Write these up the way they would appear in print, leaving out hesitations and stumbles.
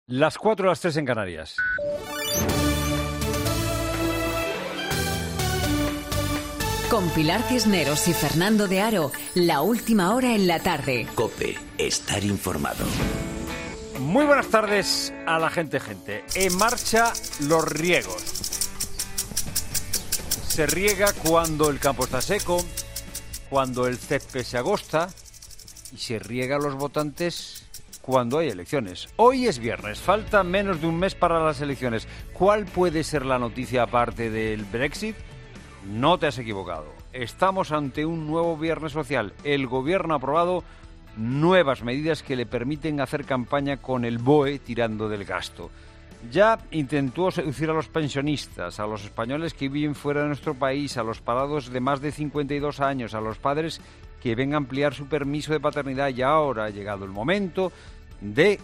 Las 4 a las 3 en Canarias. Con Pilar Cisneros y Fernando de Aro, la última hora en la tarde. COPE, estar informado. Muy buenas tardes a la gente. En marcha los riegos. Se riega cuando el campo está seco, cuando el césped se agosta y se riega a los votantes cuando hay elecciones. Hoy es viernes, falta menos de un mes para las elecciones. ¿Cuál puede ser la noticia aparte del Brexit? No te has equivocado. Estamos ante un nuevo viernes social. El gobierno ha aprobado nuevas medidas que le permiten hacer campaña con el BOE tirando del gasto. Ya intentó seducir a los pensionistas, a los españoles que viven fuera de nuestro país, a los parados de más de 52 años, a los padres que ven a ampliar su permiso de paternidad, y ahora ha llegado el momento de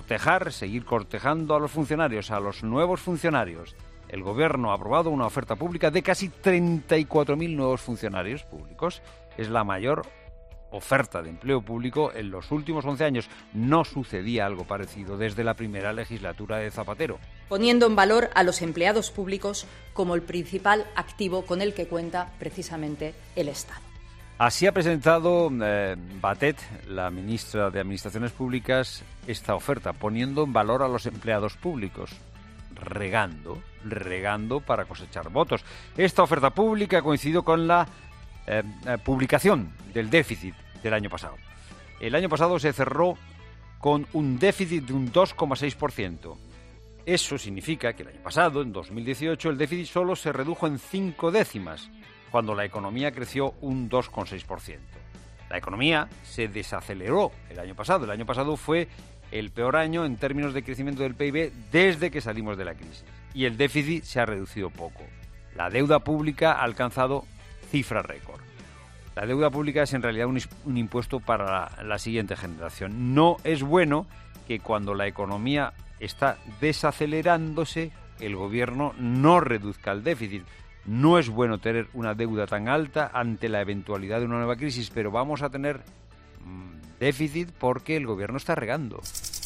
seguir cortejando a los funcionarios, a los nuevos funcionarios. El gobierno ha aprobado una oferta pública de casi 34.000 nuevos funcionarios públicos. Es la mayor oferta de empleo público en los últimos 11 años. No sucedía algo parecido desde la primera legislatura de Zapatero. Poniendo en valor a los empleados públicos como el principal activo con el que cuenta precisamente el Estado. Así ha presentado Batet, la ministra de Administraciones Públicas, esta oferta, poniendo en valor a los empleados públicos, regando para cosechar votos. Esta oferta pública ha coincidido con la publicación del déficit del año pasado. El año pasado se cerró con un déficit de un 2,6%. Eso significa que el año pasado, en 2018, el déficit solo se redujo en 5 décimas, cuando la economía creció un 2,6%. La economía se desaceleró el año pasado. El año pasado fue el peor año en términos de crecimiento del PIB desde que salimos de la crisis. Y el déficit se ha reducido poco. La deuda pública ha alcanzado cifra récord. La deuda pública es en realidad un impuesto para la siguiente generación. No es bueno que cuando la economía está desacelerándose, el gobierno no reduzca el déficit. No es bueno tener una deuda tan alta ante la eventualidad de una nueva crisis, pero vamos a tener déficit porque el gobierno está regando.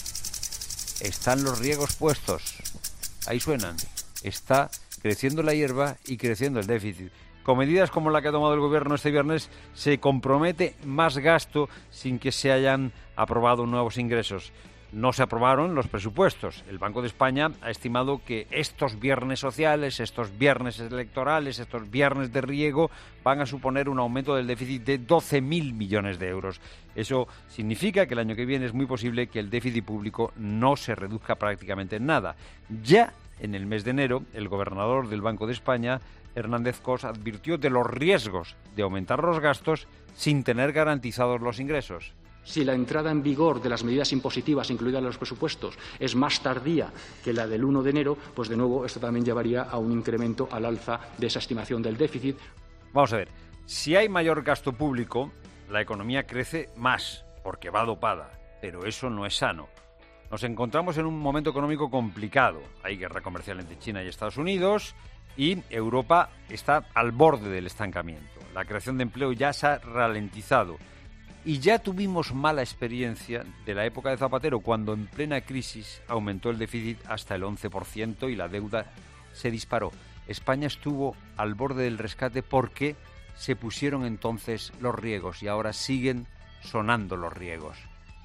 Están los riegos puestos. Ahí suenan. Está creciendo la hierba y creciendo el déficit. Con medidas como la que ha tomado el gobierno este viernes, se compromete más gasto sin que se hayan aprobado nuevos ingresos. No se aprobaron los presupuestos. El Banco de España ha estimado que estos viernes sociales, estos viernes electorales, estos viernes de riego van a suponer un aumento del déficit de 12.000 millones de euros. Eso significa que el año que viene es muy posible que el déficit público no se reduzca prácticamente en nada. Ya en el mes de enero, el gobernador del Banco de España, Hernández Cos, advirtió de los riesgos de aumentar los gastos sin tener garantizados los ingresos. Si la entrada en vigor de las medidas impositivas incluidas en los presupuestos es más tardía que la del 1 de enero, pues de nuevo esto también llevaría a un incremento al alza de esa estimación del déficit. Vamos a ver, si hay mayor gasto público, la economía crece más, porque va dopada, pero eso no es sano. Nos encontramos en un momento económico complicado. Hay guerra comercial entre China y Estados Unidos y Europa está al borde del estancamiento. La creación de empleo ya se ha ralentizado. Y ya tuvimos mala experiencia de la época de Zapatero, cuando en plena crisis aumentó el déficit hasta el 11% y la deuda se disparó. España estuvo al borde del rescate porque se pusieron entonces los riegos y ahora siguen sonando los riegos.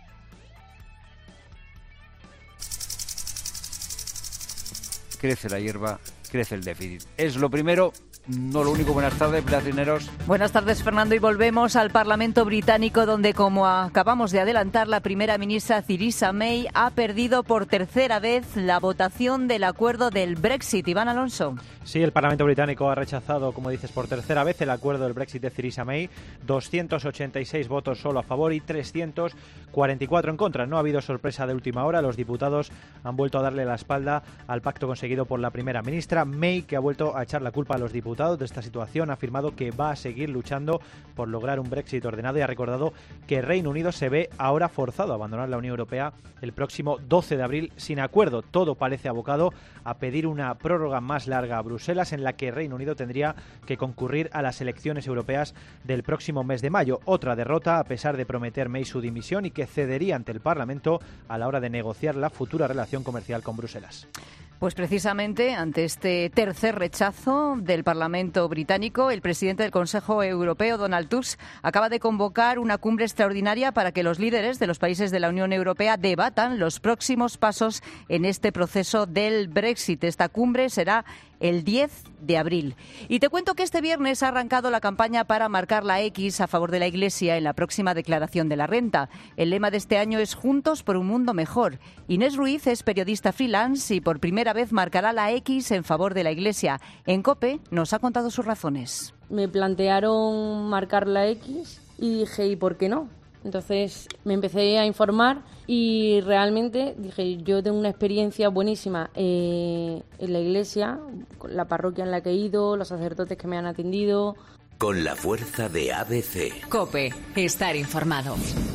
Crece la hierba, crece el déficit. Es lo primero. No lo único. Buenas tardes, Pilar Cisneros. Buenas tardes, Fernando, y volvemos al Parlamento británico, donde, como acabamos de adelantar, la primera ministra Theresa May ha perdido por tercera vez la votación del acuerdo del Brexit. Iván Alonso. Sí, el Parlamento británico ha rechazado, como dices, por tercera vez el acuerdo del Brexit de Theresa May. 286 votos solo a favor y 344 en contra. No ha habido sorpresa de última hora. Los diputados han vuelto a darle la espalda al pacto conseguido por la primera ministra May, que ha vuelto a echar la culpa a los diputados eurodiputados de esta situación, ha afirmado que va a seguir luchando por lograr un Brexit ordenado y ha recordado que Reino Unido se ve ahora forzado a abandonar la Unión Europea el próximo 12 de abril sin acuerdo. Todo parece abocado a pedir una prórroga más larga a Bruselas, en la que Reino Unido tendría que concurrir a las elecciones europeas del próximo mes de mayo. Otra derrota, a pesar de prometer May su dimisión, y que cedería ante el Parlamento a la hora de negociar la futura relación comercial con Bruselas. Pues precisamente ante este tercer rechazo del Parlamento británico, el presidente del Consejo Europeo, Donald Tusk, acaba de convocar una cumbre extraordinaria para que los líderes de los países de la Unión Europea debatan los próximos pasos en este proceso del Brexit. Esta cumbre será el 10 de abril. Y te cuento que este viernes ha arrancado la campaña para marcar la X a favor de la Iglesia en la próxima declaración de la renta. El lema de este año es Juntos por un mundo mejor. Inés Ruiz es periodista freelance y por primera vez marcará la X en favor de la Iglesia. En COPE nos ha contado sus razones. Me plantearon marcar la X y dije, ¿y por qué no? Entonces me empecé a informar y realmente dije, yo tengo una experiencia buenísima en la iglesia, la parroquia en la que he ido, los sacerdotes que me han atendido. Con la fuerza de ABC. COPE, estar informado.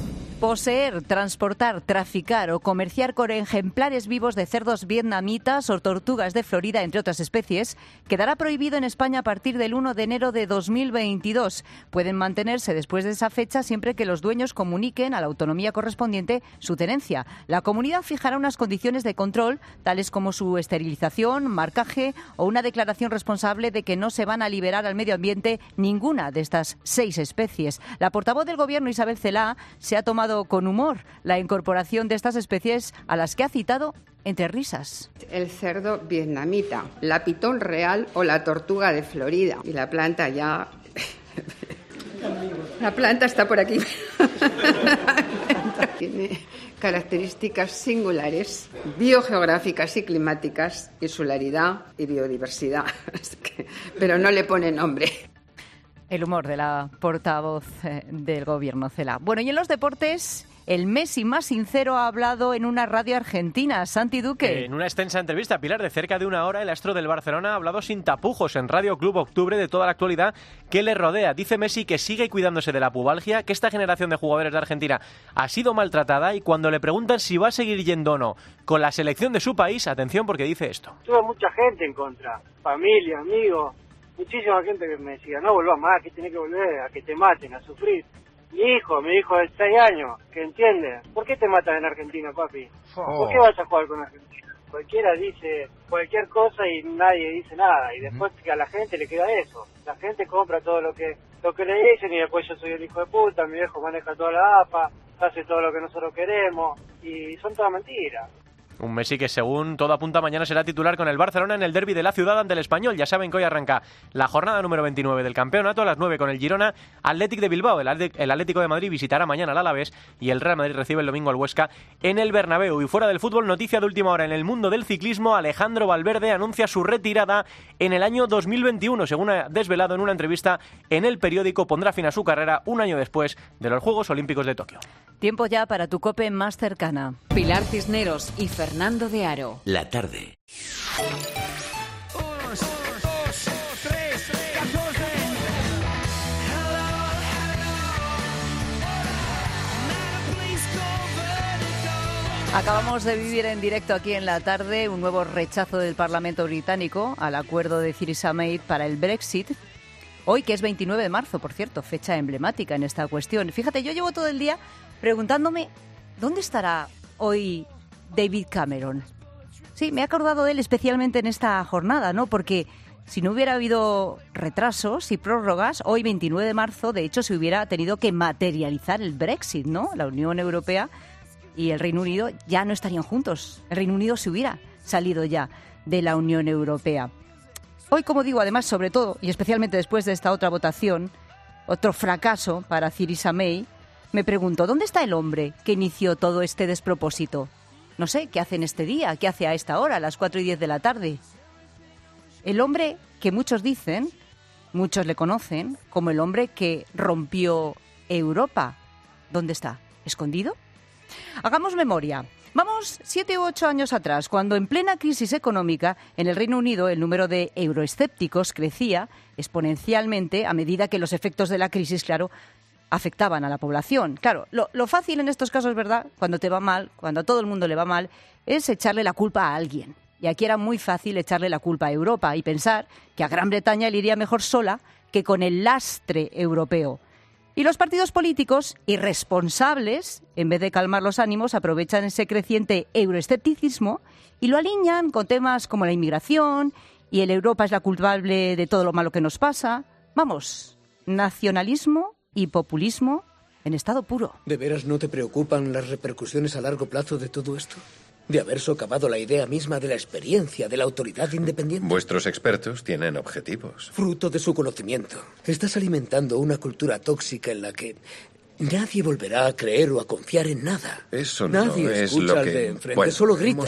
Poseer, transportar, traficar o comerciar con ejemplares vivos de cerdos vietnamitas o tortugas de Florida, entre otras especies, quedará prohibido en España a partir del 1 de enero de 2022. Pueden mantenerse después de esa fecha siempre que los dueños comuniquen a la autonomía correspondiente su tenencia. La comunidad fijará unas condiciones de control, tales como su esterilización, marcaje o una declaración responsable de que no se van a liberar al medio ambiente ninguna de estas 6 especies. La portavoz del Gobierno, Isabel Celaá, se ha tomado con humor la incorporación de estas especies a las que ha citado entre risas. El cerdo vietnamita, la pitón real o la tortuga de Florida. Y la planta ya... La planta está por aquí. Tiene características singulares, biogeográficas y climáticas, insularidad y biodiversidad. Pero no le pone nombre. El humor de la portavoz del Gobierno, Celaá. Bueno, y en los deportes, el Messi más sincero ha hablado en una radio argentina. Santi Duque. En una extensa entrevista, Pilar, de cerca de una hora, el astro del Barcelona ha hablado sin tapujos en Radio Club Octubre de toda la actualidad que le rodea. Dice Messi que sigue cuidándose de la pubalgia, que esta generación de jugadores de Argentina ha sido maltratada, y cuando le preguntan si va a seguir yendo o no con la selección de su país, atención porque dice esto. Tuve mucha gente en contra, familia, amigos. Muchísima gente que me decía, no volvás más, que tenés que volver, a que te maten, a sufrir. Mi hijo de 6 años, que entiende, ¿por qué te matan en Argentina, papi? ¿Por qué vas a jugar con Argentina? Cualquiera dice cualquier cosa y nadie dice nada, y después que a la gente le queda eso. La gente compra todo lo que le dicen, y después yo soy el hijo de puta, mi viejo maneja toda la APA, hace todo lo que nosotros queremos, y son todas mentiras. Un Messi que, según todo apunta, mañana será titular con el Barcelona en el derbi de la ciudad ante el Español. Ya saben que hoy arranca la jornada número 29 del campeonato a las 9 con el Girona Athletic de Bilbao. El Atlético de Madrid visitará mañana al Alavés y el Real Madrid recibe el domingo al Huesca en el Bernabéu. Y fuera del fútbol, noticia de última hora en el mundo del ciclismo: Alejandro Valverde anuncia su retirada en el año 2021. Según ha desvelado en una entrevista en El Periódico, pondrá fin a su carrera un año después de los Juegos Olímpicos de Tokio. Tiempo ya para tu COPE más cercana. Pilar Cisneros y Fernando de Aro. La tarde. Acabamos de vivir en directo aquí en La Tarde un nuevo rechazo del Parlamento británico al acuerdo de Theresa May para el Brexit. Hoy, que es 29 de marzo, por cierto, fecha emblemática en esta cuestión. Fíjate, yo llevo todo el día preguntándome ¿dónde estará hoy David Cameron? Sí, me he acordado de él especialmente en esta jornada, ¿no? Porque si no hubiera habido retrasos y prórrogas, hoy 29 de marzo, de hecho, se hubiera tenido que materializar el Brexit, ¿no? La Unión Europea y el Reino Unido ya no estarían juntos. El Reino Unido se hubiera salido ya de la Unión Europea. Hoy, como digo, además, sobre todo, y especialmente después de esta otra votación, otro fracaso para Theresa May, me pregunto, ¿dónde está el hombre que inició todo este despropósito? No sé, ¿qué hace en este día? ¿Qué hace a esta hora, a las 4:10 de la tarde? El hombre que muchos dicen, muchos le conocen, como el hombre que rompió Europa. ¿Dónde está? ¿Escondido? Hagamos memoria. Vamos 7 u 8 años atrás, cuando en plena crisis económica en el Reino Unido el número de euroescépticos crecía exponencialmente a medida que los efectos de la crisis, claro, afectaban a la población. Claro, lo fácil en estos casos, ¿verdad?, cuando te va mal, cuando a todo el mundo le va mal, es echarle la culpa a alguien. Y aquí era muy fácil echarle la culpa a Europa y pensar que a Gran Bretaña le iría mejor sola que con el lastre europeo. Y los partidos políticos irresponsables, en vez de calmar los ánimos, aprovechan ese creciente euroescepticismo y lo alinean con temas como la inmigración y el Europa es la culpable de todo lo malo que nos pasa. Vamos, nacionalismo y populismo en estado puro. ¿De veras no te preocupan las repercusiones a largo plazo de todo esto? De haber socavado la idea misma de la experiencia, de la autoridad independiente. Vuestros expertos tienen objetivos. Fruto de su conocimiento. Estás alimentando una cultura tóxica en la que nadie volverá a creer o a confiar en nada. Eso nadie no es escucha lo al que... de enfrente, solo gritan.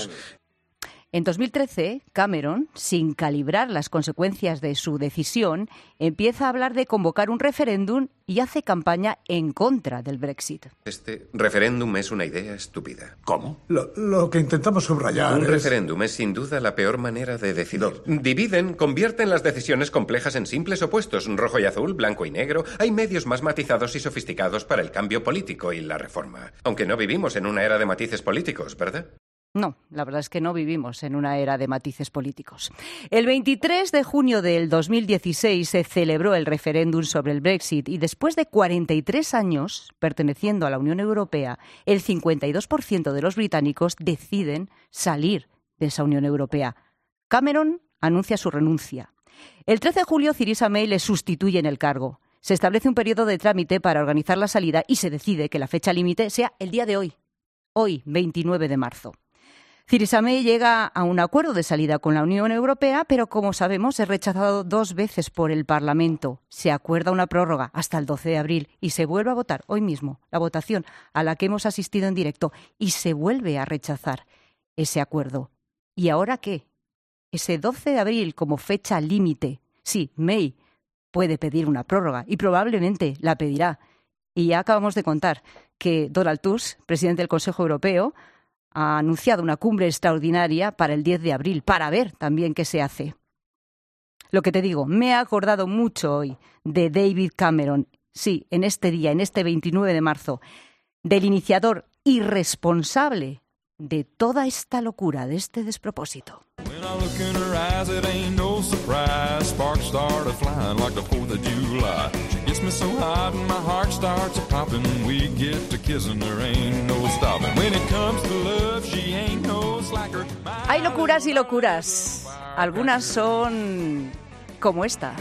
En 2013, Cameron, sin calibrar las consecuencias de su decisión, empieza a hablar de convocar un referéndum y hace campaña en contra del Brexit. Este referéndum es una idea estúpida. ¿Cómo? Lo que intentamos subrayar Un es... referéndum es sin duda la peor manera de decidir. Dividen, convierten las decisiones complejas en simples opuestos, rojo y azul, blanco y negro. Hay medios más matizados y sofisticados para el cambio político y la reforma. Aunque no vivimos en una era de matices políticos, ¿verdad? No, la verdad es que no vivimos en una era de matices políticos. El 23 de junio del 2016 se celebró el referéndum sobre el Brexit y después de 43 años perteneciendo a la Unión Europea, el 52% de los británicos deciden salir de esa Unión Europea. Cameron anuncia su renuncia. El 13 de julio Theresa May le sustituye en el cargo. Se establece un periodo de trámite para organizar la salida y se decide que la fecha límite sea el día de hoy, 29 de marzo. Theresa May llega a un acuerdo de salida con la Unión Europea, pero como sabemos es rechazado 2 veces por el Parlamento. Se acuerda una prórroga hasta el 12 de abril y se vuelve a votar hoy mismo, la votación a la que hemos asistido en directo, y se vuelve a rechazar ese acuerdo. ¿Y ahora qué? Ese 12 de abril como fecha límite. Sí, May puede pedir una prórroga y probablemente la pedirá. Y ya acabamos de contar que Donald Tusk, presidente del Consejo Europeo, ha anunciado una cumbre extraordinaria para el 10 de abril, para ver también qué se hace. Lo que te digo, me he acordado mucho hoy de David Cameron, sí, en este día, en este 29 de marzo, del iniciador irresponsable de toda esta locura, de este despropósito. Hay locuras y locuras. Algunas son como esta.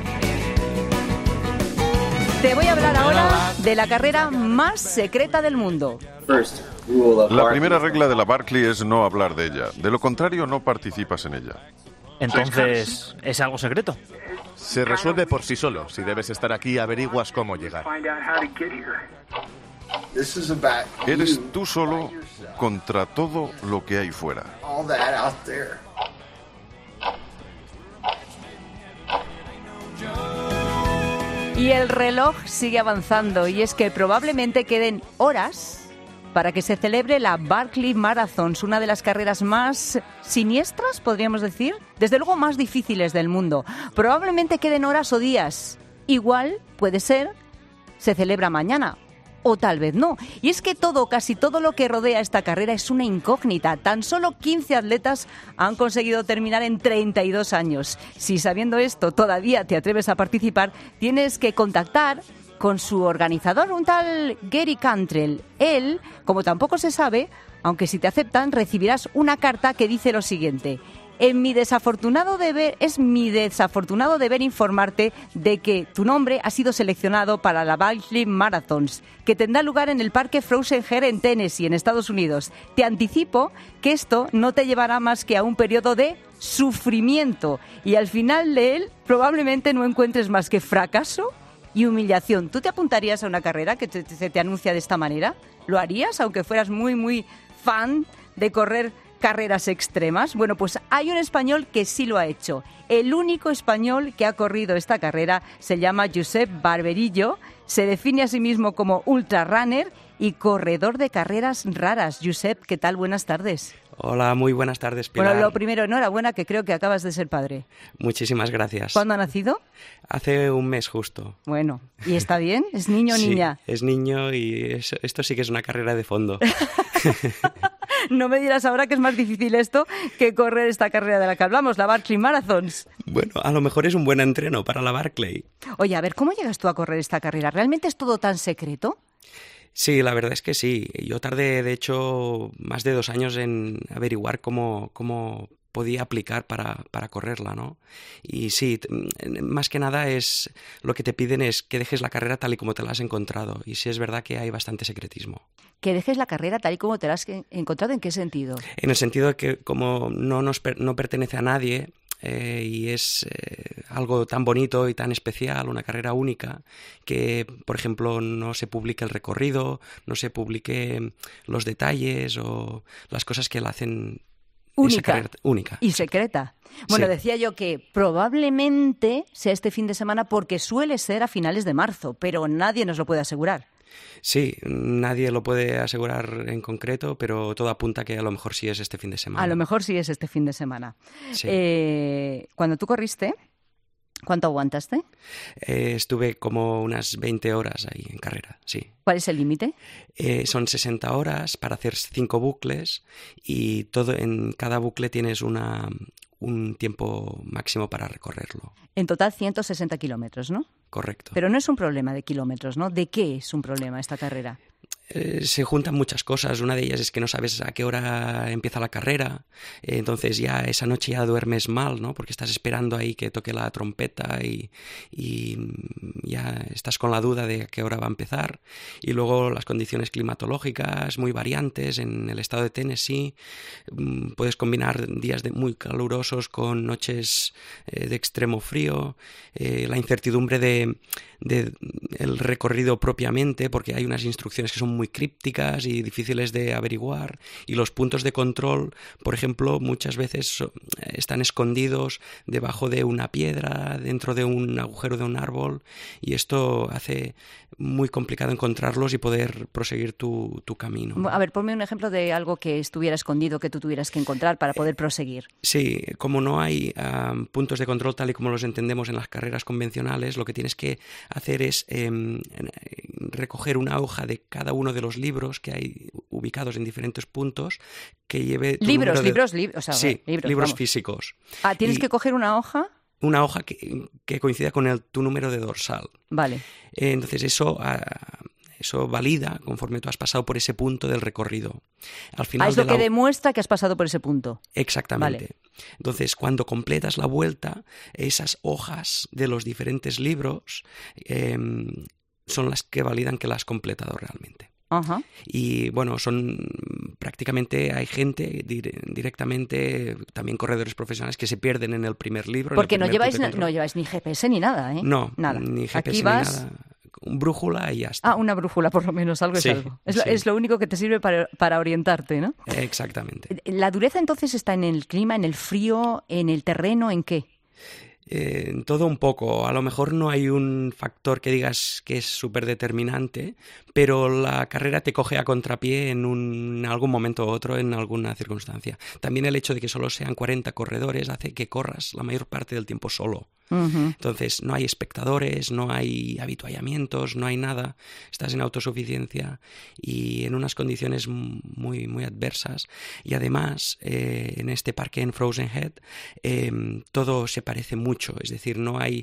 Te voy a hablar ahora de la carrera más secreta del mundo. La primera regla de la Barclay es no hablar de ella. De lo contrario, no participas en ella. Entonces, ¿es algo secreto? Se resuelve por sí solo. Si debes estar aquí, averiguas cómo llegar. Eres tú solo contra todo lo que hay fuera. Y el reloj sigue avanzando, y es que probablemente queden horas para que se celebre la Barclay Marathon, una de las carreras más siniestras, podríamos decir, desde luego más difíciles del mundo. Probablemente queden horas o días. Igual, puede ser, se celebra mañana, o tal vez no. Y es que casi todo lo que rodea esta carrera es una incógnita. Tan solo 15 atletas han conseguido terminar en 32 años. Si sabiendo esto todavía te atreves a participar, tienes que contactar con su organizador, un tal Gary Cantrell. Él, como tampoco se sabe, aunque si te aceptan, recibirás una carta que dice lo siguiente: es mi desafortunado deber informarte de que tu nombre ha sido seleccionado para la Barclay Marathons, que tendrá lugar en el Parque Frozen Head en Tennessee, en Estados Unidos. Te anticipo que esto no te llevará más que a un periodo de sufrimiento, y al final de él probablemente no encuentres más que fracaso y humillación. ¿Tú te apuntarías a una carrera que se te anuncia de esta manera? ¿Lo harías, aunque fueras muy, muy fan de correr carreras extremas? Bueno, pues hay un español que sí lo ha hecho. El único español que ha corrido esta carrera se llama Josep Barberillo. Se define a sí mismo como ultrarunner y corredor de carreras raras. Josep, ¿qué tal? Buenas tardes. Hola, muy buenas tardes, Pilar. Bueno, lo primero, enhorabuena, que creo que acabas de ser padre. Muchísimas gracias. ¿Cuándo ha nacido? Hace un mes justo. Bueno, ¿y está bien? ¿Es niño o niña? Sí, es niño y esto sí que es una carrera de fondo. No me dirás ahora que es más difícil esto que correr esta carrera de la que hablamos, la Barkley Marathons. Bueno, a lo mejor es un buen entreno para la Barkley. Oye, a ver, ¿cómo llegas tú a correr esta carrera? ¿Realmente es todo tan secreto? Sí, la verdad es que sí. Yo tardé, de hecho, más de 2 años en averiguar cómo podía aplicar para correrla, ¿no? Y sí, más que nada lo que te piden es que dejes la carrera tal y como te la has encontrado. Y sí es verdad que hay bastante secretismo. ¿Que dejes la carrera tal y como te la has encontrado? ¿En qué sentido? En el sentido de que como no pertenece a nadie, y es algo tan bonito y tan especial, una carrera única, que, por ejemplo, no se publique el recorrido, no se publique los detalles o las cosas que la hacen única y secreta. Bueno, sí. Decía yo que probablemente sea este fin de semana porque suele ser a finales de marzo, pero nadie nos lo puede asegurar. Sí, nadie lo puede asegurar en concreto, pero todo apunta que a lo mejor sí es este fin de semana. A lo mejor sí es este fin de semana. Sí. Cuando tú corriste, ¿cuánto aguantaste? Estuve como unas 20 horas ahí en carrera, sí. ¿Cuál es el límite? Son 60 horas para hacer 5 bucles y en cada bucle tienes un tiempo máximo para recorrerlo. En total 160 kilómetros, ¿no? Correcto. Pero no es un problema de kilómetros, ¿no? ¿De qué es un problema esta carrera? Se juntan muchas cosas. Una de ellas es que no sabes a qué hora empieza la carrera. Entonces ya esa noche ya duermes mal, ¿no? Porque estás esperando ahí que toque la trompeta y ya estás con la duda de a qué hora va a empezar. Y luego las condiciones climatológicas muy variantes. En el estado de Tennessee puedes combinar días muy calurosos con noches de extremo frío. La incertidumbre el recorrido propiamente, porque hay unas instrucciones que son muy crípticas y difíciles de averiguar, y los puntos de control, por ejemplo, muchas veces están escondidos debajo de una piedra, dentro de un agujero de un árbol, y esto hace muy complicado encontrarlos y poder proseguir tu camino. A ver, ponme un ejemplo de algo que estuviera escondido, que tú tuvieras que encontrar para poder proseguir. Sí, como no hay puntos de control tal y como los entendemos en las carreras convencionales, lo que tienes que hacer es recoger una hoja de cada uno de los libros que hay ubicados en diferentes puntos que lleve tu libros libros físicos. ¿Tienes que coger una hoja? Una hoja que coincida con tu número de dorsal. Vale. Entonces eso valida conforme tú has pasado por ese punto del recorrido. Al final es lo que demuestra que has pasado por ese punto. Exactamente. Vale. Entonces, cuando completas la vuelta, esas hojas de los diferentes libros son las que validan que la has completado realmente. Ajá. Y bueno, prácticamente hay gente directamente, también corredores profesionales que se pierden en el primer libro. Porque no lleváis ni GPS ni nada, ¿eh? No, nada. Ni GPS Aquí ni nada. Brújula y ya está. Una brújula por lo menos, algo sí, es algo. Sí. Es lo único que te sirve para orientarte, ¿no? Exactamente. ¿La dureza entonces está en el clima, en el frío, en el terreno, en qué? Todo un poco. A lo mejor no hay un factor que digas que es súper determinante, pero la carrera te coge a contrapié en algún momento u otro, en alguna circunstancia. También el hecho de que solo sean 40 corredores hace que corras la mayor parte del tiempo solo. Uh-huh. Entonces no hay espectadores, no hay habituallamientos, no hay nada. Estás en autosuficiencia y en unas condiciones muy, muy adversas. Y además, en este parque en Frozen Head, todo se parece mucho. Es decir, no hay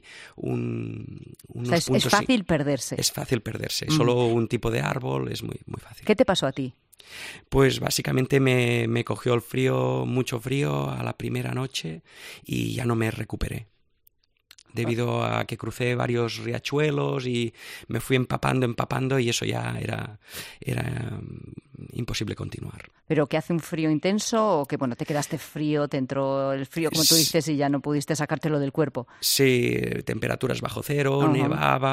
unos puntos... Es fácil perderse. Es fácil perderse. Solo un tipo de árbol es muy, muy fácil. ¿Qué te pasó a ti? Pues básicamente me cogió el frío, mucho frío a la primera noche y ya no me recuperé. Debido a que crucé varios riachuelos y me fui empapando y eso ya era imposible continuar. ¿Pero que hace un frío intenso o que te quedaste frío, te entró el frío como tú dices y ya no pudiste sacártelo del cuerpo? Sí, temperaturas bajo cero, uh-huh.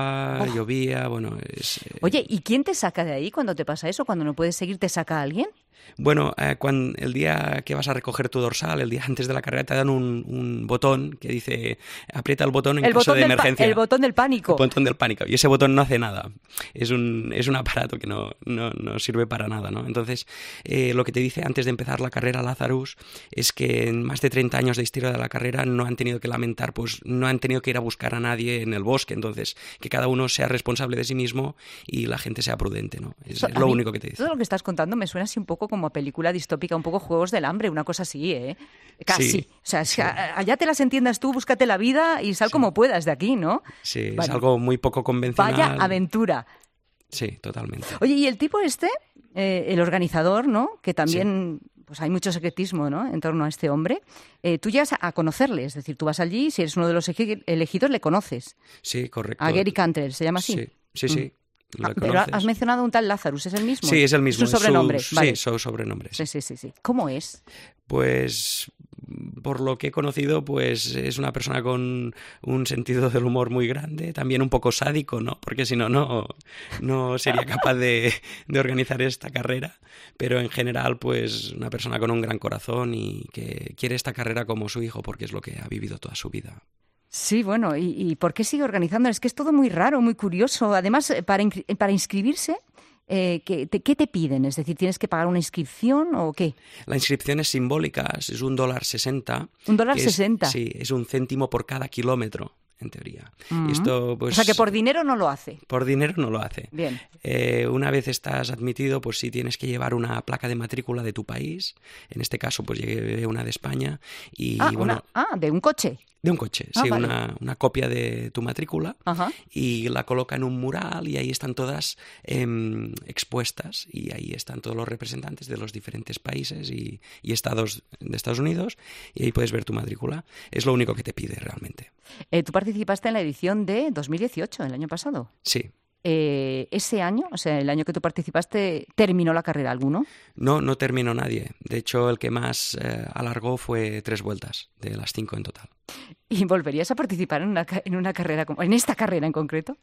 Nevaba, llovía, Oye, ¿y quién te saca de ahí cuando te pasa eso? ¿Cuando no puedes seguir, te saca alguien? Bueno, el día que vas a recoger tu dorsal, el día antes de la carrera, te dan un botón que dice aprieta el botón en caso de emergencia. El botón del pánico. El botón del pánico. Y ese botón no hace nada. Es un aparato que no sirve para nada, ¿no? Entonces, lo que te dice antes de empezar la carrera Lazarus es que en más de 30 años de historia de la carrera no han tenido que lamentar, pues no han tenido que ir a buscar a nadie en el bosque. Entonces, que cada uno sea responsable de sí mismo y la gente sea prudente, ¿no? Es lo único que te dice. Todo lo que estás contando me suena así un poco como a película distópica, un poco Juegos del Hambre, una cosa así, ¿eh? Casi. Sí. O sea, es que allá te las entiendas tú, búscate la vida y sal como puedas de aquí, ¿no? Sí, bueno, es algo muy poco convencional. Vaya aventura. Sí, totalmente. Oye, y el tipo el organizador, ¿no? Que también... Sí. Pues hay mucho secretismo, ¿no?, en torno a este hombre. Tú llegas a conocerle, es decir, tú vas allí, si eres uno de los elegidos, le conoces. Sí, correcto. A Gary Cantrell, ¿se llama así? Sí. Pero has mencionado un tal Lazarus, ¿es el mismo? Sí, es el mismo. ¿Su sobrenombre? Sí, su sobrenombre. Sí. ¿Cómo es? Pues, por lo que he conocido, pues es una persona con un sentido del humor muy grande, también un poco sádico, ¿no? Porque si no, no sería capaz de organizar esta carrera. Pero en general, pues una persona con un gran corazón y que quiere esta carrera como su hijo porque es lo que ha vivido toda su vida. Sí, bueno, ¿y por qué sigue organizando? Es que es todo muy raro, muy curioso. Además, para inscribirse, ¿qué te piden? Es decir, ¿tienes que pagar una inscripción o qué? La inscripción es simbólica, es $1.60. $1.60. Sí, es 1 céntimo por cada kilómetro, en teoría. Y esto, pues, o sea, que por dinero no lo hace. Por dinero no lo hace. Bien. Una vez estás admitido, pues sí tienes que llevar una placa de matrícula de tu país. En este caso, pues llevé una de España. Y, ¿de un coche? De un coche, sí, vale. una copia de tu matrícula. Ajá. Y la coloca en un mural y ahí están todas expuestas y ahí están todos los representantes de los diferentes países y estados de Estados Unidos y ahí puedes ver tu matrícula. Es lo único que te pide realmente. Tú participaste en la edición de 2018, el año pasado. Sí. ¿Ese año, o sea, el año que tú participaste, terminó la carrera alguno? No terminó nadie. De hecho, el que más alargó fue 3 vueltas, de las 5 en total. ¿Y volverías a participar en una carrera, en esta carrera en concreto?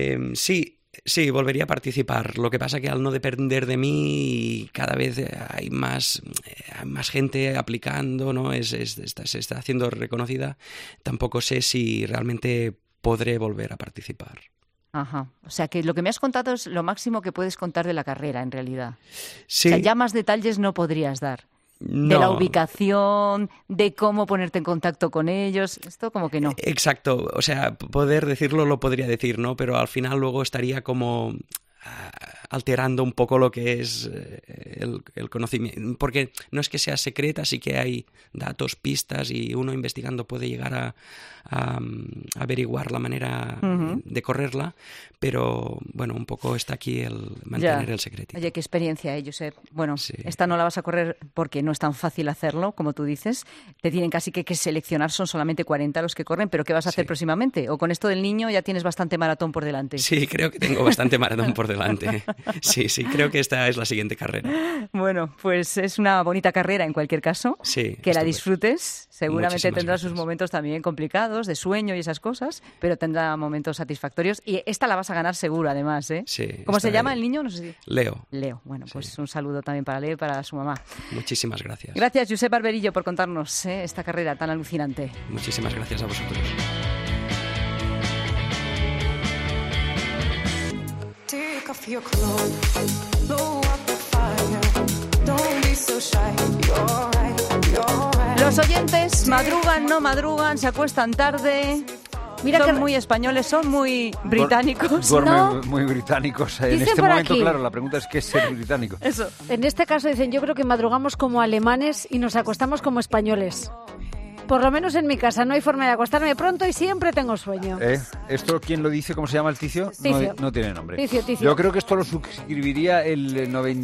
Sí, volvería a participar. Lo que pasa que al no depender de mí, cada vez hay más gente aplicando, ¿no? Se está haciendo reconocida. Tampoco sé si realmente podré volver a participar. Ajá. O sea, que lo que me has contado es lo máximo que puedes contar de la carrera, en realidad. Sí. O sea, ya más detalles no podrías dar. No. De la ubicación, de cómo ponerte en contacto con ellos, esto como que no. Exacto. O sea, poder decirlo lo podría decir, ¿no? Pero al final luego estaría como alterando un poco lo que es el conocimiento. Porque no es que sea secreta, sí que hay datos, pistas y uno investigando puede llegar a averiguar la manera de correrla, pero bueno, un poco está aquí el mantener el secreto. Oye, qué experiencia, Josep. Bueno, sí. Esta no la vas a correr porque no es tan fácil hacerlo, como tú dices. Te tienen casi que seleccionar, son solamente 40 los que corren, pero ¿qué vas a hacer próximamente? ¿O con esto del niño ya tienes bastante maratón por delante? Sí, creo que tengo bastante maratón por delante. Sí, creo que esta es la siguiente carrera. Bueno, pues es una bonita carrera en cualquier caso. Sí. Que la disfrutes. Seguramente Muchísimas tendrá gracias. sus momentos también complicados, de sueño y esas cosas, pero tendrá momentos satisfactorios. Y esta la vas a ganar seguro, además, ¿eh? Sí. ¿Cómo se llama el niño? No sé si... Leo. Bueno, pues un saludo también para Leo y para su mamá. Muchísimas gracias. Gracias, Josep Barberillo, por contarnos esta carrera tan alucinante. Muchísimas gracias a vosotros. Take off your clothes, blow up the fire, don't be so shy, you're right. Los oyentes madrugan, no madrugan, se acuestan tarde. Mira, son muy españoles, son muy británicos. Duermen ¿no? muy británicos. En Dicen este por momento, aquí. claro, la pregunta es ¿qué es ser británico? Eso. En este caso dicen, yo creo que madrugamos como alemanes y nos acostamos como españoles. Por lo menos en mi casa no hay forma de acostarme pronto y siempre tengo sueño. ¿Esto quién lo dice? ¿Cómo se llama el ticio? Ticio. No tiene nombre. Ticio. Yo creo que esto lo suscribiría el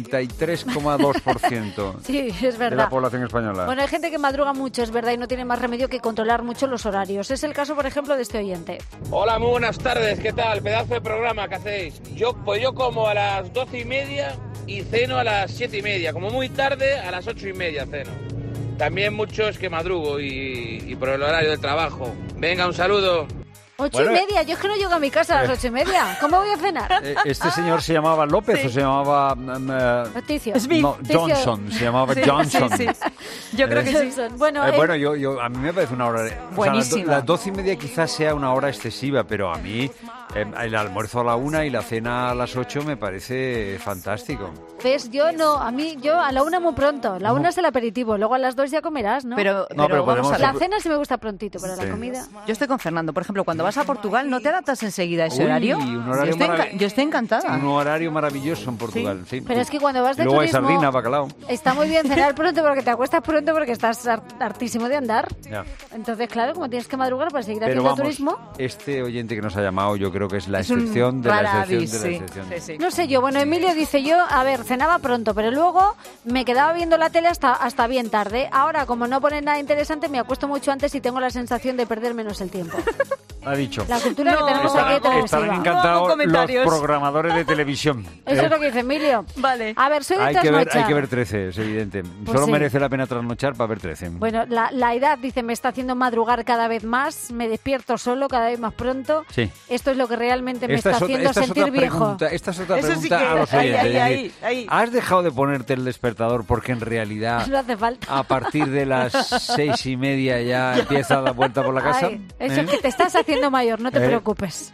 93,2% Sí, es verdad. de la población española. Bueno, hay gente que madruga mucho, es verdad, y no tiene más remedio que controlar mucho los horarios. Es el caso, por ejemplo, de este oyente. Hola, muy buenas tardes, ¿qué tal? Pedazo de programa que hacéis. Yo como a las 12:30 y ceno a las 7:30, como muy tarde a las 8:30 ceno. También mucho es que madrugo y por el horario del trabajo. Venga, un saludo. 8:30, yo es que no llego a mi casa a las 8:30. ¿Cómo voy a cenar? Este señor se llamaba López o se llamaba... Noticio. Smith. No, Johnson, se llamaba Johnson. Sí. Yo creo que sí. Bueno, yo a mí me parece una hora... Buenísima. O sea, las 12:30 quizás sea una hora excesiva, pero a mí el almuerzo a la 1 y la cena a las 8 me parece fantástico. ¿Ves? Yo a la 1 muy pronto. La 1 es el aperitivo, luego a las 2 ya comerás, ¿no? Pero vamos a la cena sí me gusta prontito, pero la comida... Yo estoy con Fernando. Por ejemplo, cuando vas a Portugal, ¿no te adaptas enseguida a ese horario? Un horario yo estoy encantada. Un horario maravilloso en Portugal, sí. Pero es que cuando vas de luego turismo... hay sardina, bacalao. Está muy bien cenar pronto porque te acuestas pronto porque estás hartísimo de andar. Ya. Entonces, claro, como tienes que madrugar para seguir Pero haciendo vamos, turismo... este oyente que nos ha llamado yo creo que es la excepción de la excepción. Sí. No sé yo, bueno, Emilio dice yo, a ver, cenaba pronto, pero luego me quedaba viendo la tele hasta bien tarde. Ahora, como no ponen nada interesante, me acuesto mucho antes y tengo la sensación de perder menos el tiempo. Ha dicho. La cultura que tenemos aquí televisiva. Estarán encantados los programadores de televisión. Eso es lo que dice Emilio. Vale. A ver, soy de trasnochar. Hay que ver 13, es evidente. Pues Solo sí. merece la pena trasnochar para ver 13. Bueno, la edad, dice, me está haciendo madrugar cada vez más, me despierto solo cada vez más pronto. Sí. Esto es lo que realmente me está haciendo sentir viejo. Esta es otra Eso pregunta sí que a los oyentes. ahí. ¿Has dejado de ponerte el despertador porque en realidad No hace falta. a partir de las 6:30 ya empieza a dar vuelta por la casa? Ay, eso es que te estás haciendo mayor, no te preocupes.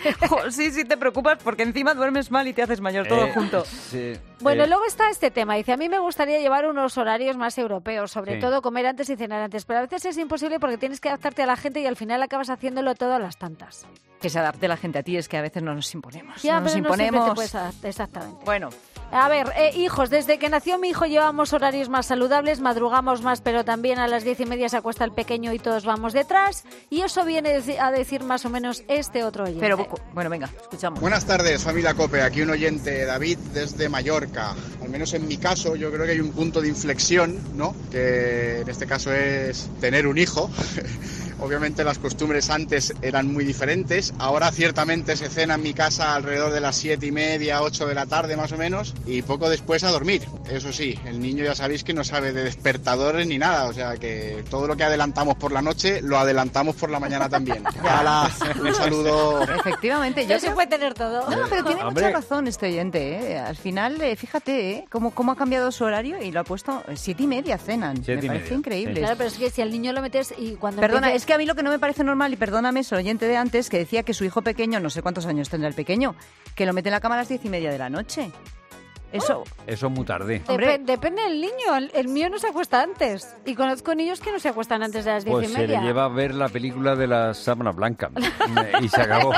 Sí, te preocupas porque encima duermes mal y te haces mayor todo junto. Sí, Bueno, luego está este tema. Dice, a mí me gustaría llevar unos horarios más europeos, sobre Sí. todo comer antes y cenar antes, pero a veces es imposible porque tienes que adaptarte a la gente y al final acabas haciéndolo todo a las tantas. Que se adapte la gente a ti, es que a veces no nos imponemos. Ya, no nos pero no siempre imponemos. te puedes adaptar, exactamente. Bueno, A ver, hijos, desde que nació mi hijo llevamos horarios más saludables, madrugamos más, pero también a las 10:30 se acuesta el pequeño y todos vamos detrás. Y eso viene a decir más o menos este otro oyente. pero bueno, venga, escuchamos. Buenas tardes, familia COPE. Aquí un oyente, David, desde Mallorca. Al menos en mi caso, yo creo que hay un punto de inflexión, ¿no? Que en este caso es tener un hijo. Obviamente las costumbres antes eran muy diferentes. Ahora ciertamente se cena en mi casa alrededor de las 7:30, 8 de la tarde más o menos. Y poco después a dormir. Eso sí, el niño ya sabéis que no sabe de despertadores ni nada. O sea que todo lo que adelantamos por la noche, lo adelantamos por la mañana también. ¡Hala! Un saludo. Efectivamente. Ya se puede tener todo. No, pero tiene Hombre. mucha razón este oyente, ¿eh? Al final, fíjate, ¿eh? Cómo ha cambiado su horario y lo ha puesto 7:30 cenan. 7:30, Me parece increíble. Claro, pero es que si al niño lo metes y cuando Perdona, empieces- es que a mí lo que no me parece normal, y perdóname, es el oyente de antes que decía que su hijo pequeño, no sé cuántos años tendrá el pequeño, que lo mete en la cama a las 10:30 de la noche. Eso... Eso es muy tarde. Depende del niño. El mío no se acuesta antes. Y conozco niños que no se acuestan antes de las 10:30. Pues se le lleva a ver la película de la sábana blanca y se acabó.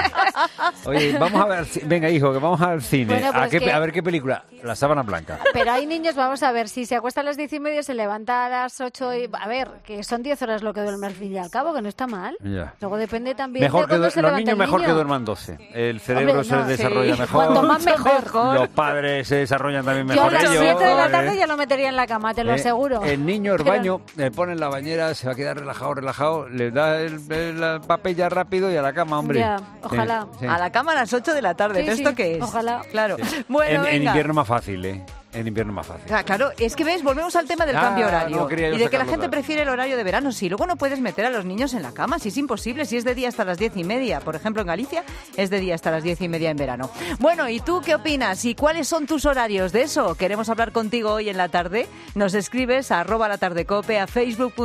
Oye, vamos a ver, venga hijo, que vamos al cine. Bueno, pero es que- A ver qué película, la sábana blanca. Pero hay niños, vamos a ver, si se acuesta a las 10:30, se levanta a las 8 y... A ver, que son 10 horas lo que duerme al fin y al cabo, que no está mal. Ya. Luego depende también Mejor de que cuándo se los levanta niños el mejor niño. que duerman 12. El cerebro Hombre, se no, desarrolla sí. mejor. Cuanto más mejor. Los padres se desarrollan también Yo a mejor las ellos. 7 de la tarde ya lo metería en la cama, te lo aseguro. El niño, el Pero- baño, le ponen la bañera, se va a quedar relajado, le da el papel ya rápido y a la cama, hombre. Ya, ojalá. Sí. A la cama a las 8 de la tarde. Sí, ¿Esto sí, qué es? ojalá. Claro. Bueno, En venga. invierno más fácil, ¿eh? En invierno más fácil. Claro, es que ves, volvemos al tema del Ah, cambio horario no quería yo y de que la sacarlo, gente claro. prefiere el horario de verano. Si luego no puedes meter a los niños en la cama, si es imposible, si es de día hasta las 10:30. Por ejemplo, en Galicia es de día hasta las 10:30 en verano. Bueno, ¿y tú qué opinas? ¿Y cuáles son tus horarios de eso? Queremos hablar contigo hoy en la tarde. Nos escribes a @latardecope, a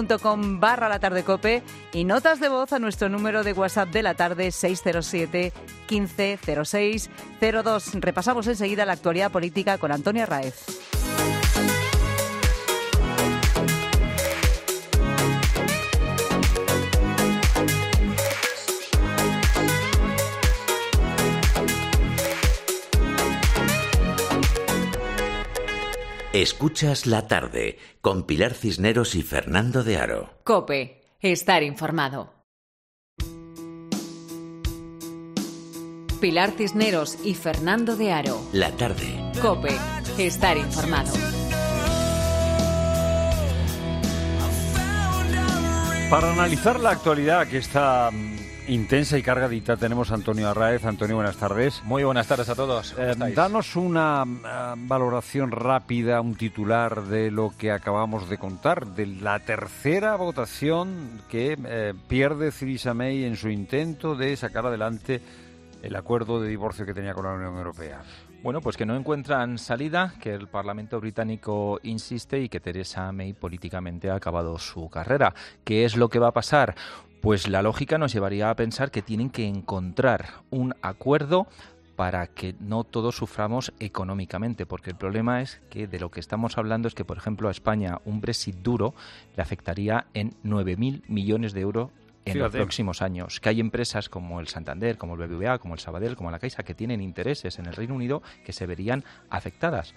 facebook.com/latardecope y notas de voz a nuestro número de WhatsApp de la tarde 607 15 06 02. Repasamos enseguida la actualidad política con Antonio Arraez. Escuchas la tarde con Pilar Cisneros y Fernando de Aro. COPE. Estar informado. Pilar Cisneros y Fernando de Aro. La tarde. COPE. Estar informado. Para analizar la actualidad que está Intensa y cargadita tenemos a Antonio Arráez. Antonio, buenas tardes. Muy buenas tardes a todos. Antonio, buenas tardes. Muy buenas tardes a todos. ¿Cómo estáis? Danos una valoración rápida, un titular de lo que acabamos de contar, de la tercera votación que pierde Theresa May en su intento de sacar adelante el acuerdo de divorcio que tenía con la Unión Europea. Bueno, pues que no encuentran salida, que el Parlamento británico insiste y que Theresa May políticamente ha acabado su carrera. ¿Qué es lo que va a pasar? Pues la lógica nos llevaría a pensar que tienen que encontrar un acuerdo para que no todos suframos económicamente, porque el problema es que de lo que estamos hablando es que, por ejemplo, a España un Brexit duro le afectaría en 9.000 millones de euros en los próximos años, que hay empresas como el Santander, como el BBVA, como el Sabadell, como la Caixa, que tienen intereses en el Reino Unido que se verían afectadas.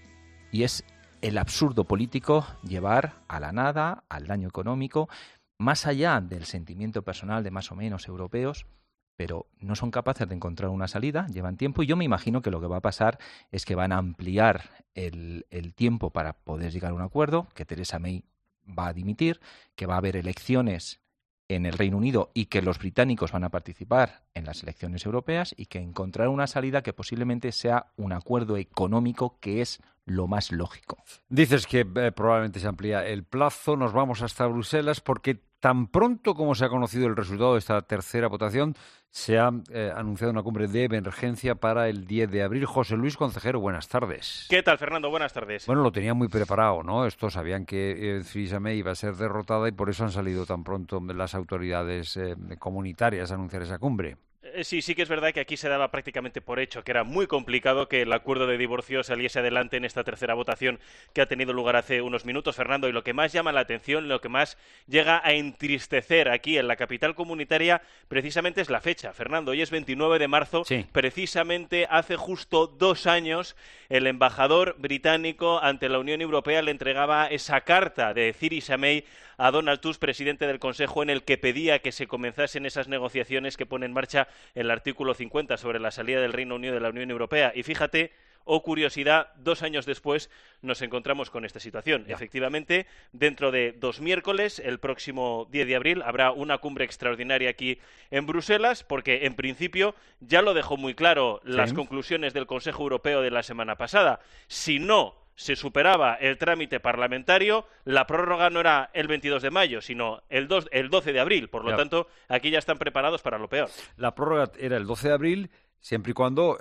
Y es el absurdo político llevar a la nada, al daño económico, más allá del sentimiento personal de más o menos europeos, pero no son capaces de encontrar una salida, llevan tiempo, y yo me imagino que lo que va a pasar es que van a ampliar el tiempo para poder llegar a un acuerdo, que Theresa May va a dimitir, que va a haber elecciones en el Reino Unido y que los británicos van a participar en las elecciones europeas y que encontrar una salida que posiblemente sea un acuerdo económico, que es lo más lógico. Dices que probablemente se amplía el plazo, nos vamos hasta Bruselas porque tan pronto como se ha conocido el resultado de esta tercera votación, se ha anunciado una cumbre de emergencia para el 10 de abril. José Luis Concejero, buenas tardes. ¿Qué tal, Fernando? Buenas tardes. Bueno, lo tenían muy preparado, ¿no? Estos sabían que Theresa May iba a ser derrotada y por eso han salido tan pronto las autoridades comunitarias a anunciar esa cumbre. Sí que es verdad que aquí se daba prácticamente por hecho que era muy complicado que el acuerdo de divorcio saliese adelante en esta tercera votación que ha tenido lugar hace unos minutos, Fernando, y lo que más llama la atención, lo que más llega a entristecer aquí en la capital comunitaria, precisamente es la fecha, Fernando. Hoy es 29 de marzo, precisamente hace justo 2 años el embajador británico ante la Unión Europea le entregaba esa carta de Theresa May a Donald Tusk, presidente del Consejo, en el que pedía que se comenzasen esas negociaciones que pone en marcha el artículo 50 sobre la salida del Reino Unido de la Unión Europea. Y fíjate, curiosidad, 2 años después nos encontramos con esta situación. Efectivamente, dentro de 2 miércoles, el próximo 10 de abril, habrá una cumbre extraordinaria aquí en Bruselas, porque en principio ya lo dejó muy claro las conclusiones del Consejo Europeo de la semana pasada. Si no se superaba el trámite parlamentario, la prórroga no era el 22 de mayo, sino el 12 de abril. Por lo tanto, aquí ya están preparados para lo peor. La prórroga era el 12 de abril, siempre y cuando,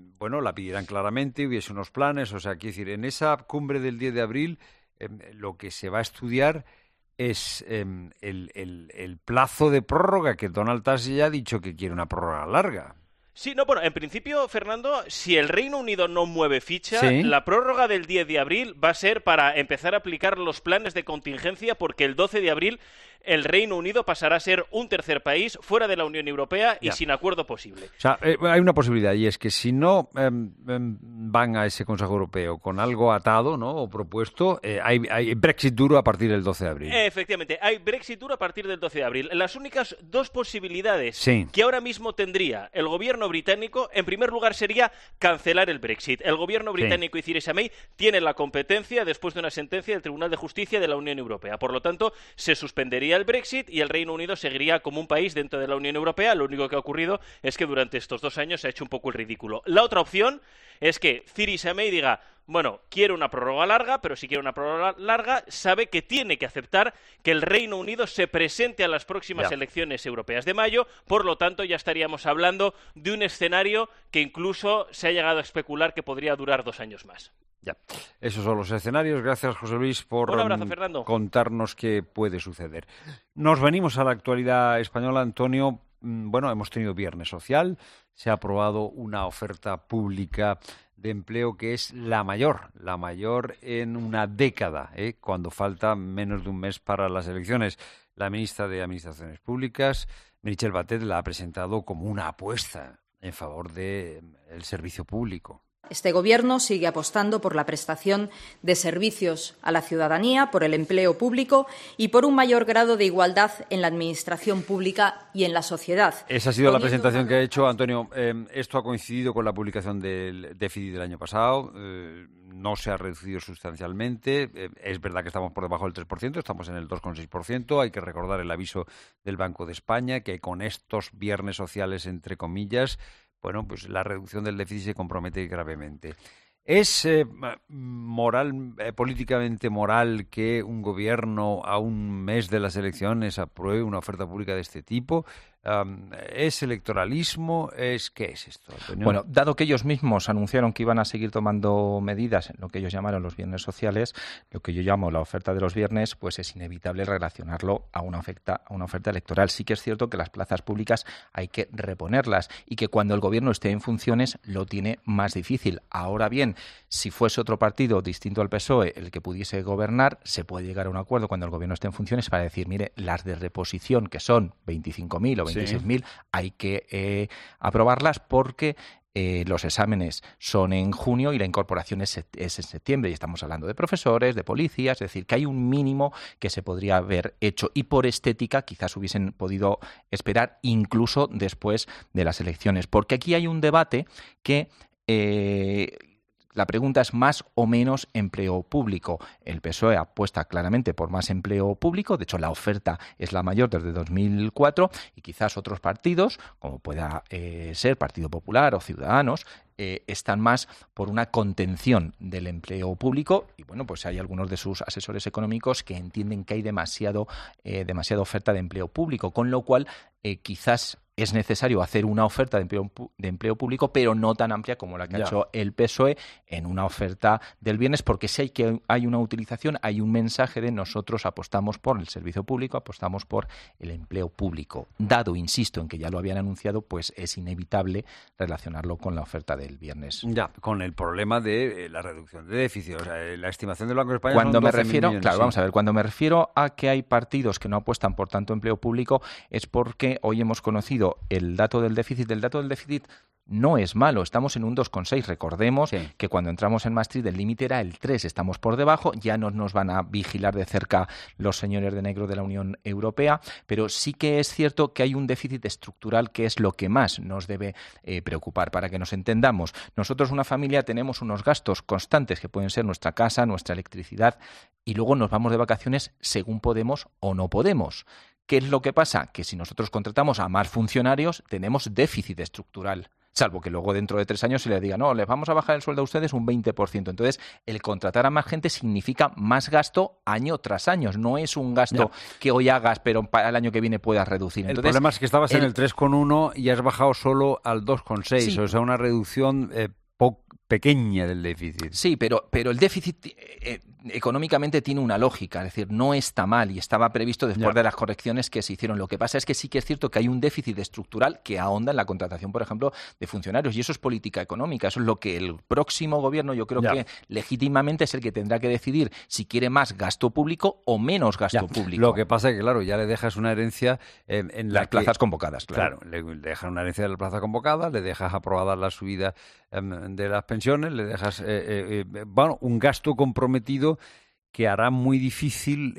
la pidieran claramente, hubiese unos planes. O sea, quiero decir, en esa cumbre del 10 de abril, lo que se va a estudiar es el plazo de prórroga, que Donald Tusk ya ha dicho que quiere una prórroga larga. Sí, no, bueno, en principio, Fernando, si el Reino Unido no mueve ficha, la prórroga del 10 de abril va a ser para empezar a aplicar los planes de contingencia, porque el 12 de abril el Reino Unido pasará a ser un tercer país fuera de la Unión Europea y sin acuerdo posible. O sea, hay una posibilidad, y es que si no van a ese Consejo Europeo con algo atado, ¿no?, o propuesto, hay Brexit duro a partir del 12 de abril. Efectivamente, hay Brexit duro a partir del 12 de abril. Las únicas 2 posibilidades que ahora mismo tendría el gobierno británico, en primer lugar, sería cancelar el Brexit. El gobierno británico y Theresa May tienen la competencia después de una sentencia del Tribunal de Justicia de la Unión Europea. Por lo tanto, se suspendería el Brexit y el Reino Unido seguiría como un país dentro de la Unión Europea. Lo único que ha ocurrido es que durante estos 2 años se ha hecho un poco el ridículo. La otra opción es que Theresa May diga: bueno, quiero una prórroga larga, pero si quiere una prórroga larga, sabe que tiene que aceptar que el Reino Unido se presente a las próximas elecciones europeas de mayo. Por lo tanto, ya estaríamos hablando de un escenario que incluso se ha llegado a especular que podría durar 2 años más. Ya, esos son los escenarios. Gracias, José Luis, por un abrazo, Fernando, contarnos qué puede suceder. Nos venimos a la actualidad española, Antonio. Bueno, hemos tenido Viernes Social, se ha aprobado una oferta pública de empleo que es la mayor en una década, cuando falta menos de un mes para las elecciones. La ministra de Administraciones Públicas, Meritxell Batet, la ha presentado como una apuesta en favor del servicio público. Este Gobierno sigue apostando por la prestación de servicios a la ciudadanía, por el empleo público y por un mayor grado de igualdad en la administración pública y en la sociedad. Esa ha sido la presentación que ha hecho Antonio. Esto ha coincidido con la publicación del déficit del año pasado. No se ha reducido sustancialmente. Es verdad que estamos por debajo del 3%, estamos en el 2,6%. Hay que recordar el aviso del Banco de España que con estos viernes sociales, entre comillas, bueno, pues la reducción del déficit se compromete gravemente. ¿Es políticamente moral que un gobierno a un mes de las elecciones apruebe una oferta pública de este tipo? ¿Es electoralismo? ¿Qué es esto, Antonio? Bueno, dado que ellos mismos anunciaron que iban a seguir tomando medidas en lo que ellos llamaron los viernes sociales, lo que yo llamo la oferta de los viernes, pues es inevitable relacionarlo a una oferta electoral. Sí que es cierto que las plazas públicas hay que reponerlas y que cuando el gobierno esté en funciones lo tiene más difícil. Ahora bien, si fuese otro partido distinto al PSOE el que pudiese gobernar, se puede llegar a un acuerdo cuando el gobierno esté en funciones para decir, mire, las de reposición, que son 25.000 o 26.000, hay que aprobarlas porque los exámenes son en junio y la incorporación es en septiembre. Y estamos hablando de profesores, de policías, es decir, que hay un mínimo que se podría haber hecho. Y por estética quizás hubiesen podido esperar incluso después de las elecciones. Porque aquí hay un debate que... la pregunta es más o menos empleo público. El PSOE apuesta claramente por más empleo público, de hecho la oferta es la mayor desde 2004 y quizás otros partidos, como pueda ser Partido Popular o Ciudadanos, están más por una contención del empleo público y bueno, pues hay algunos de sus asesores económicos que entienden que hay demasiada oferta de empleo público, con lo cual quizás es necesario hacer una oferta de empleo público, pero no tan amplia como la que ha hecho el PSOE en una oferta del viernes, porque sí hay una utilización, hay un mensaje de nosotros apostamos por el servicio público, apostamos por el empleo público. Dado, insisto, en que ya lo habían anunciado, pues es inevitable relacionarlo con la oferta del viernes. Ya, con el problema de la reducción de déficit, o sea, la estimación del Banco de España cuando son 12 millones, claro, vamos a ver, cuando me refiero a que hay partidos que no apuestan por tanto empleo público, es porque hoy hemos conocido el dato del déficit. El dato del déficit no es malo, estamos en un 2,6. Recordemos que cuando entramos en Maastricht el límite era el 3, estamos por debajo, ya no nos van a vigilar de cerca los señores de negro de la Unión Europea, pero sí que es cierto que hay un déficit estructural que es lo que más nos debe preocupar. Para que nos entendamos, nosotros una familia tenemos unos gastos constantes que pueden ser nuestra casa, nuestra electricidad y luego nos vamos de vacaciones según podemos o no podemos. ¿Qué es lo que pasa? Que si nosotros contratamos a más funcionarios tenemos déficit estructural. Salvo que luego dentro de 3 años se le diga, no, les vamos a bajar el sueldo a ustedes un 20%. Entonces, el contratar a más gente significa más gasto año tras año. No es un gasto que hoy hagas, pero para el año que viene puedas reducir. Entonces, el problema es que estabas en el 3,1 y has bajado solo al 2,6. Sí. O sea, una reducción pequeña del déficit. Sí, pero el déficit económicamente tiene una lógica, es decir, no está mal y estaba previsto después de las correcciones que se hicieron. Lo que pasa es que sí que es cierto que hay un déficit estructural que ahonda en la contratación, por ejemplo, de funcionarios y eso es política económica. Eso es lo que el próximo gobierno, yo creo que legítimamente es el que tendrá que decidir si quiere más gasto público o menos gasto público. Lo que pasa es que, claro, ya le dejas una herencia en las plazas convocadas. Claro, le dejas una herencia de la plaza convocada, le dejas aprobada la subida de las pensiones, le dejas un gasto comprometido que hará muy difícil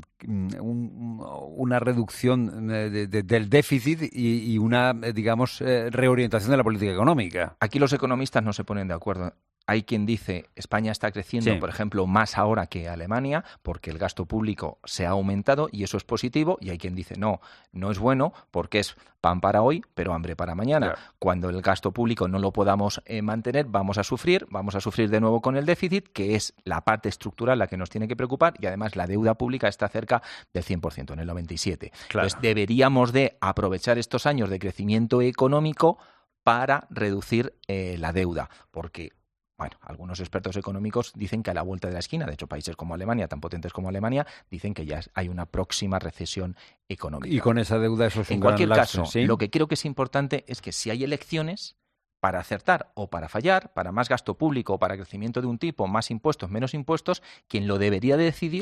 una reducción del déficit y una, digamos, reorientación de la política económica. Aquí los economistas no se ponen de acuerdo. Hay quien dice España está creciendo, por ejemplo, más ahora que Alemania porque el gasto público se ha aumentado y eso es positivo, y hay quien dice no es bueno porque es pan para hoy pero hambre para mañana. Cuando el gasto público no lo podamos mantener vamos a sufrir de nuevo con el déficit, que es la parte estructural la que nos tiene que preocupar, y además la deuda pública está cerca del 100%, en el 97%. Entonces deberíamos de aprovechar estos años de crecimiento económico para reducir la deuda, porque bueno, algunos expertos económicos dicen que a la vuelta de la esquina, de hecho países como Alemania, tan potentes como Alemania, dicen que ya hay una próxima recesión económica. Y con esa deuda eso es un gran lazo. En cualquier caso, ¿sí? Lo que creo que es importante es que si hay elecciones, para acertar o para fallar, para más gasto público o para crecimiento de un tipo, más impuestos, menos impuestos, quien lo debería de decidir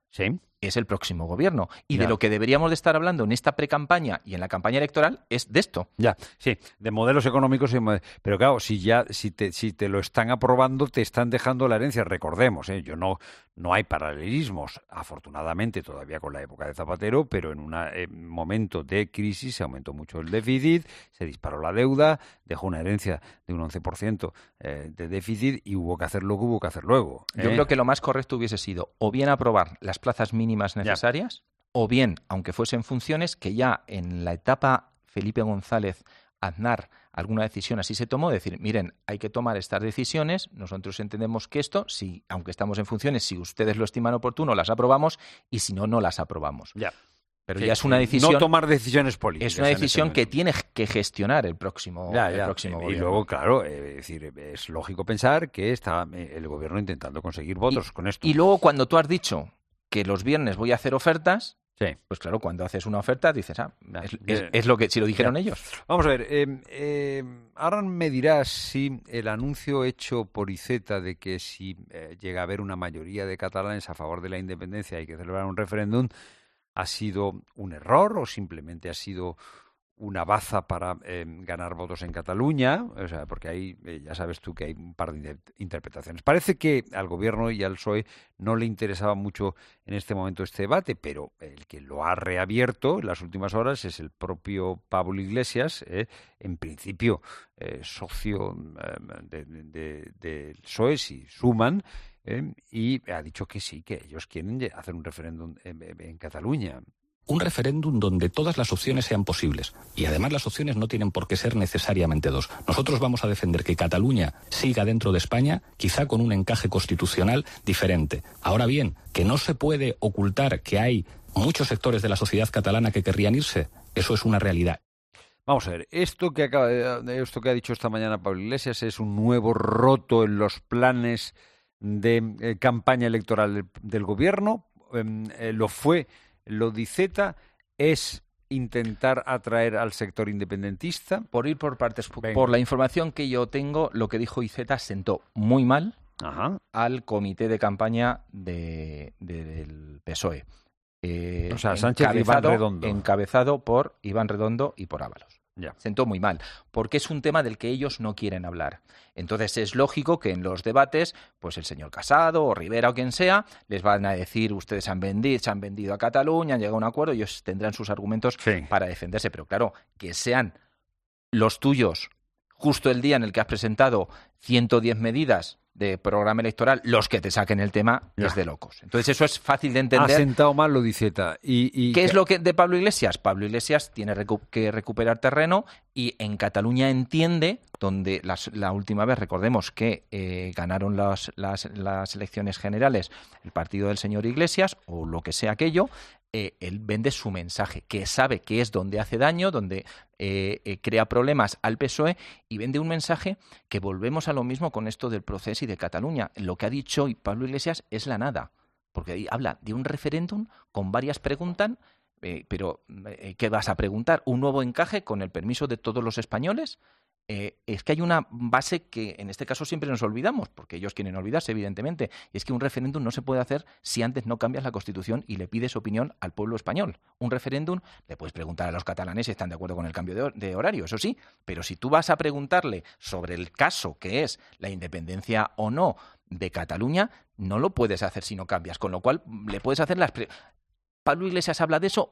es el próximo gobierno. Y Ya. de lo que deberíamos de estar hablando en esta precampaña y en la campaña electoral es de esto. Ya, sí, de modelos económicos, pero claro, si te lo están aprobando, te están dejando la herencia. Recordemos, no hay paralelismos, afortunadamente todavía con la época de Zapatero, pero en un momento de crisis se aumentó mucho el déficit, se disparó la deuda, dejó una herencia de un 11% de déficit y hubo que hacer lo que hubo que hacer luego. Yo creo que lo más correcto hubiese sido o bien aprobar las plazas mínimas necesarias, o bien, aunque fuesen funciones, que ya en la etapa Felipe González Aznar alguna decisión así se tomó, decir, miren, hay que tomar estas decisiones, nosotros entendemos que esto, si aunque estamos en funciones, si ustedes lo estiman oportuno, las aprobamos, y si no, no las aprobamos. Ya. Pero Sí, ya es una decisión... No tomar decisiones políticas. Es una en este decisión que momento. tiene que gestionar el próximo Y gobierno. luego, claro, es lógico pensar que está el gobierno intentando conseguir votos con esto. Y luego, cuando tú has dicho que los viernes voy a hacer ofertas, pues claro, cuando haces una oferta dices, es lo que si lo dijeron ellos. Vamos a ver, ahora me dirás si el anuncio hecho por Iceta de que si llega a haber una mayoría de catalanes a favor de la independencia hay que celebrar un referéndum, ¿ha sido un error o simplemente ha sido una baza para ganar votos en Cataluña? O sea, porque ahí ya sabes tú que hay un par de interpretaciones. Parece que al Gobierno y al PSOE no le interesaba mucho en este momento este debate, pero el que lo ha reabierto en las últimas horas es el propio Pablo Iglesias, en principio socio del PSOE, si suman, y ha dicho que sí, que ellos quieren hacer un referéndum en Cataluña. Un referéndum donde todas las opciones sean posibles. Y además las opciones no tienen por qué ser necesariamente dos. Nosotros vamos a defender que Cataluña siga dentro de España, quizá con un encaje constitucional diferente. Ahora bien, que no se puede ocultar que hay muchos sectores de la sociedad catalana que querrían irse, eso es una realidad. Vamos a ver, esto que ha dicho esta mañana Pablo Iglesias es un nuevo roto en los planes de campaña electoral del Gobierno. Lo de Iceta es intentar atraer al sector independentista. Por ir por partes, por la información que yo tengo, lo que dijo Iceta sentó muy mal al comité de campaña del PSOE. O sea, Sánchez y Iván Redondo. Encabezado por Iván Redondo y por Ábalos. Ya. Sentó muy mal, porque es un tema del que ellos no quieren hablar. Entonces es lógico que en los debates, pues el señor Casado o Rivera o quien sea, les van a decir, ustedes se han vendido a Cataluña, han llegado a un acuerdo, ellos tendrán sus argumentos para defenderse. Pero claro, que sean los tuyos justo el día en el que has presentado 110 medidas de programa electoral, los que te saquen el tema es de locos. Entonces eso es fácil de entender. Ha sentado mal lo de Iceta. ¿Qué es lo que de Pablo Iglesias? Pablo Iglesias tiene que recuperar terreno y en Cataluña entiende, donde la última vez recordemos que ganaron las elecciones generales el partido del señor Iglesias o lo que sea aquello, él vende su mensaje, que sabe que es donde hace daño, donde crea problemas al PSOE y vende un mensaje que volvemos a lo mismo con esto del proceso y de Cataluña. Lo que ha dicho Pablo Iglesias es la nada, porque ahí habla de un referéndum con varias preguntas, pero ¿qué vas a preguntar? ¿Un nuevo encaje con el permiso de todos los españoles? Es que hay una base que en este caso siempre nos olvidamos, porque ellos quieren olvidarse, evidentemente, y es que un referéndum no se puede hacer si antes no cambias la Constitución y le pides opinión al pueblo español. Un referéndum le puedes preguntar a los catalanes si están de acuerdo con el cambio de horario, eso sí, pero si tú vas a preguntarle sobre el caso que es la independencia o no de Cataluña, no lo puedes hacer si no cambias, con lo cual le puedes hacer Pablo Iglesias habla de eso